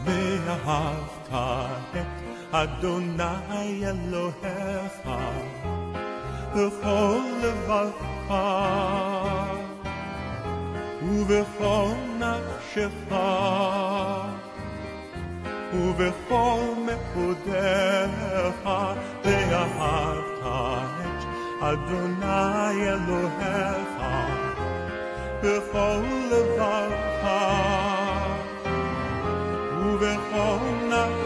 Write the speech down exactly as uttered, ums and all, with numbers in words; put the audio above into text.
ואהבת את אדוני אלוהיך בכל לבבך ובכל נפשך ובכל מאודיך, ואהבת את אדוני אלוהיך בכל לבבך ובכל נפשך